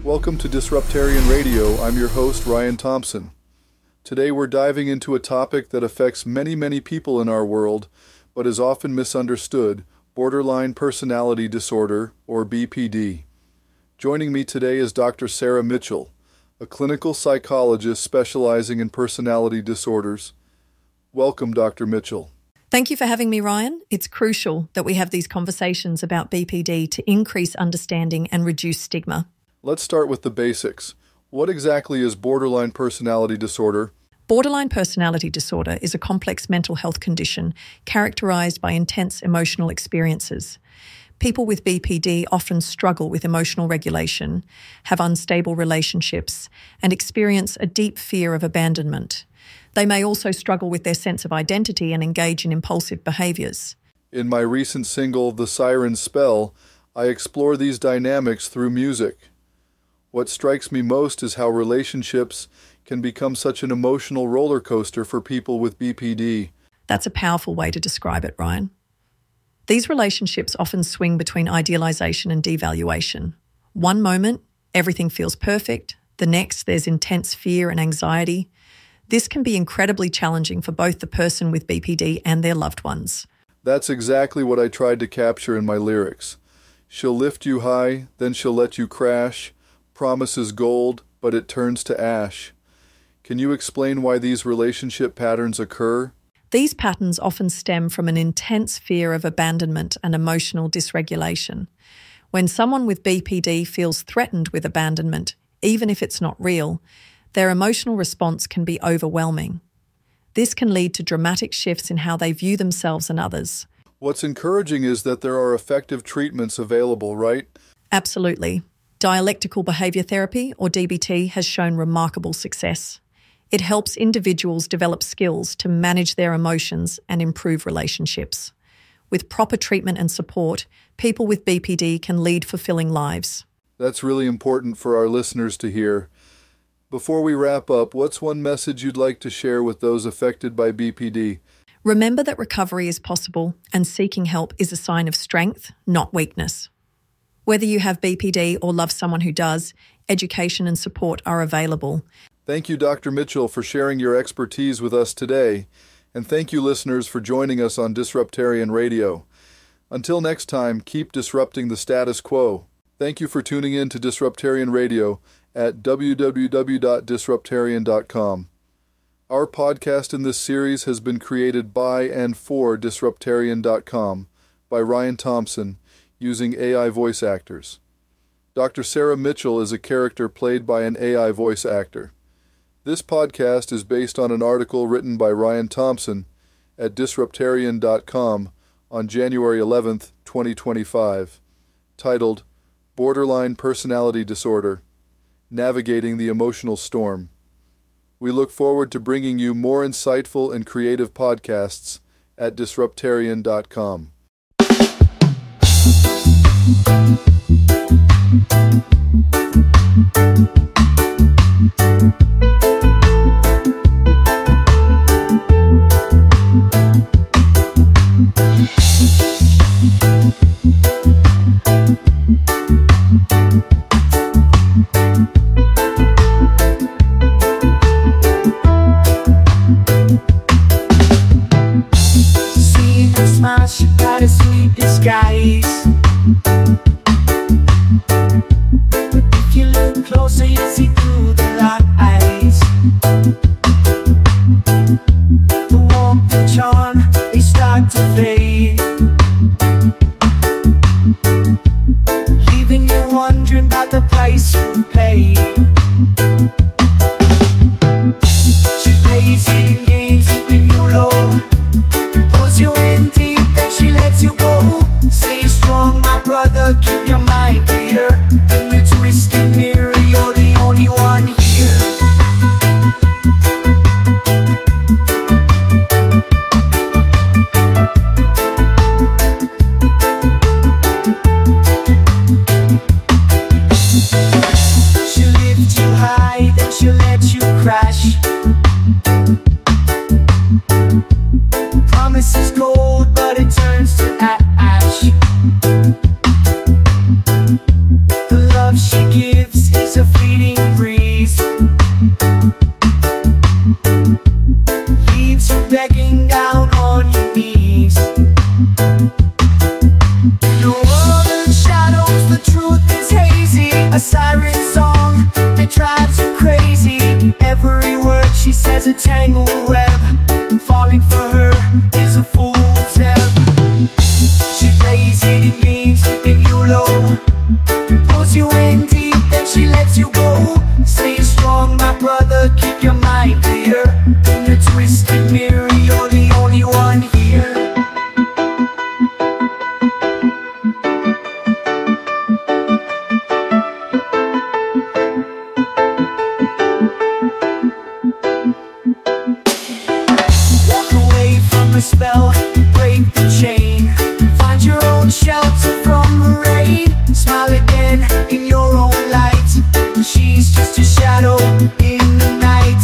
Welcome to Disruptarian Radio. I'm your host, Ryan Thompson. Today we're diving into a topic that affects many people in our world, but is often misunderstood: borderline personality disorder, or BPD. Joining me today is Dr. Sarah Mitchell, a clinical psychologist specializing in personality disorders. Welcome, Dr. Mitchell. Thank you for having me, Ryan. It's crucial that we have these conversations about BPD to increase understanding and reduce stigma. Let's start with the basics. What exactly is borderline personality disorder? Borderline personality disorder is a complex mental health condition characterized by intense emotional experiences. People with BPD often struggle with emotional regulation, have unstable relationships, and experience a deep fear of abandonment. They may also struggle with their sense of identity and engage in impulsive behaviors. In my recent single, The Siren Spell, I explore these dynamics through music. What strikes me most is how relationships can become such an emotional roller coaster for people with BPD. That's a powerful way to describe it, Ryan. These relationships often swing between idealization and devaluation. One moment, everything feels perfect. The next, there's intense fear and anxiety. This can be incredibly challenging for both the person with BPD and their loved ones. That's exactly what I tried to capture in my lyrics. She'll lift you high, then she'll let you crash. Promises gold, but it turns to ash. Can you explain why these relationship patterns occur? These patterns often stem from an intense fear of abandonment and emotional dysregulation. When someone with BPD feels threatened with abandonment, even if it's not real, their emotional response can be overwhelming. This can lead to dramatic shifts in how they view themselves and others. What's encouraging is that there are effective treatments available, right? Absolutely. Dialectical behavior therapy, or DBT, has shown remarkable success. It helps individuals develop skills to manage their emotions and improve relationships. With proper treatment and support, people with BPD can lead fulfilling lives. That's really important for our listeners to hear. Before we wrap up, what's one message you'd like to share with those affected by BPD? Remember that recovery is possible, and seeking help is a sign of strength, not weakness. Whether you have BPD or love someone who does, education and support are available. Thank you, Dr. Mitchell, for sharing your expertise with us today. And thank you, listeners, for joining us on Disruptarian Radio. Until next time, keep disrupting the status quo. Thank you for tuning in to Disruptarian Radio at www.disruptarian.com. Our podcast in this series has been created by and for Disruptarian.com by Ryan Thompson using AI voice actors. Dr. Sarah Mitchell is a character played by an AI voice actor. This podcast is based on an article written by Ryan Thompson at Disruptarian.com on January 11th, 2025, titled Borderline Personality Disorder: Navigating the Emotional Storm. We look forward to bringing you more insightful and creative podcasts at Disruptarian.com. Seeing her smile, she got a sweet disguise. But if you look closer, you see through the lies. The warmth and charm, they start to fade, leaving you wondering about the price you pay. She plays hidden games, keeping you low, pulls you in deep, then she lets you go. Stay strong, my brother, keep your mind clear. In the twisted mirror, you're the only one here. She'll lift you high, then she'll let you crash. Promises gold, but it turns to ash. The love she gives is is a fleeting breeze, leaves you begging down on your knees. No other shadows, the truth is hazy. A siren song that drives you crazy. Every word she says a tangled web. Falling for her is a fool's ebb. She plays hidden games, keeping you low, pulls you in deep, then she lets you go. Stay strong, my brother, keep your mind clear. In the twisted mirror, you're the only one here. Walk away from the spell, break the chain, find your own shelter from the rain. Smile again in your own light. She's just a shadow in the night.